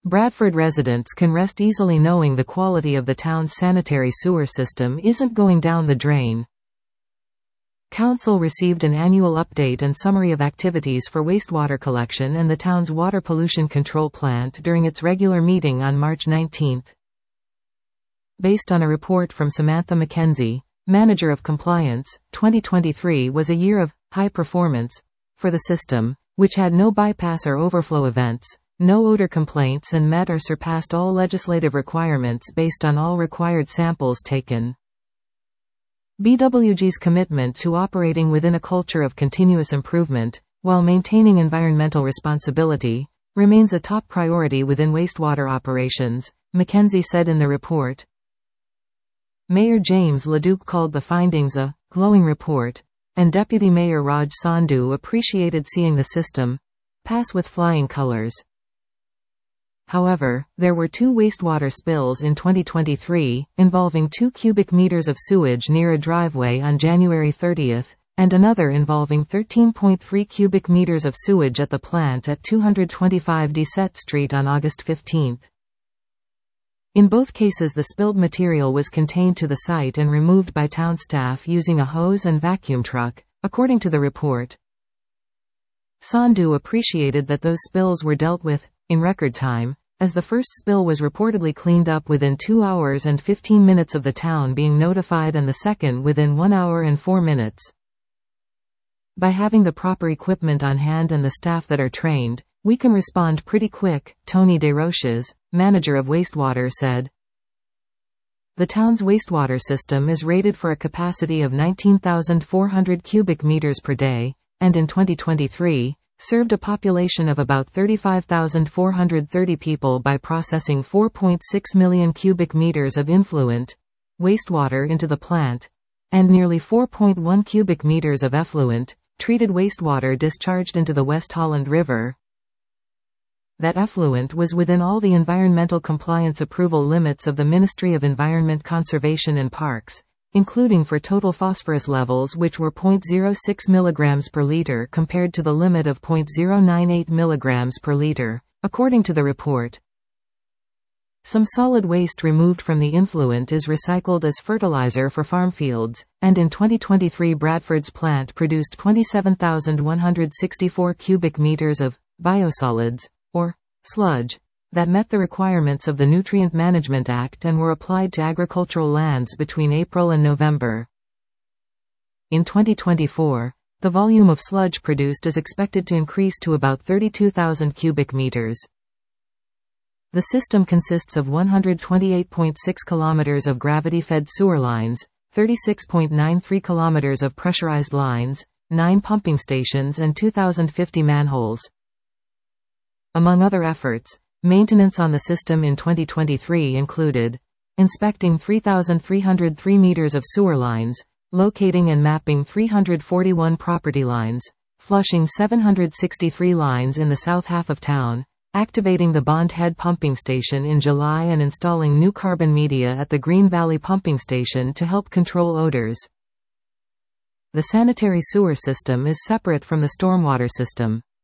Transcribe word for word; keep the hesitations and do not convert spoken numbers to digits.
Bradford residents can rest easily knowing the quality of the town's sanitary sewer system isn't going down the drain. Council received an annual update and summary of activities for wastewater collection and the town's water pollution control plant during its regular meeting on March nineteenth. Based on a report from Samantha McKenzie, Manager of Compliance, twenty twenty-three was a year of high performance for the system, which had no bypass or overflow events, no odor complaints, and met or surpassed all legislative requirements based on all required samples taken. B W G's commitment to operating within a culture of continuous improvement, while maintaining environmental responsibility, remains a top priority within wastewater operations, McKenzie said in the report. Mayor James LeDuc called the findings a glowing report, and Deputy Mayor Raj Sandhu appreciated seeing the system pass with flying colors. However, there were two wastewater spills in twenty twenty-three, involving two cubic meters of sewage near a driveway on January thirtieth, and another involving thirteen point three cubic meters of sewage at the plant at two twenty-five Deset Street on August fifteenth. In both cases, the spilled material was contained to the site and removed by town staff using a hose and vacuum truck, according to the report. Sandhu appreciated that those spills were dealt with in record time, as the first spill was reportedly cleaned up within two hours and fifteen minutes of the town being notified, and the second within one hour and four minutes. By having the proper equipment on hand and the staff that are trained, we can respond pretty quick, Tony DeRoches, manager of wastewater, said. The town's wastewater system is rated for a capacity of nineteen thousand four hundred cubic meters per day, and in twenty twenty-three, served a population of about thirty-five thousand four hundred thirty people by processing four point six million cubic meters of influent wastewater into the plant, and nearly four point one cubic meters of effluent treated wastewater discharged into the West Holland River. That effluent was within all the environmental compliance approval limits of the Ministry of Environment, Conservation and Parks, including for total phosphorus levels, which were zero point zero six milligrams per liter compared to the limit of zero point zero nine eight milligrams per liter, according to the report. Some solid waste removed from the influent is recycled as fertilizer for farm fields, and in twenty twenty-three Bradford's plant produced twenty-seven thousand one hundred sixty-four cubic meters of biosolids, or sludge, that met the requirements of the Nutrient Management Act and were applied to agricultural lands between April and November. In twenty twenty-four, the volume of sludge produced is expected to increase to about thirty-two thousand cubic meters. The system consists of one hundred twenty-eight point six kilometers of gravity-fed sewer lines, thirty-six point nine three kilometers of pressurized lines, nine pumping stations and two thousand fifty manholes. Among other efforts, maintenance on the system in twenty twenty-three included inspecting three thousand three hundred three meters of sewer lines, locating and mapping three hundred forty-one property lines, flushing seven hundred sixty-three lines in the south half of town, activating the Bond Head pumping station in July, and installing new carbon media at the Green Valley pumping station to help control odors. The sanitary sewer system is separate from the stormwater system.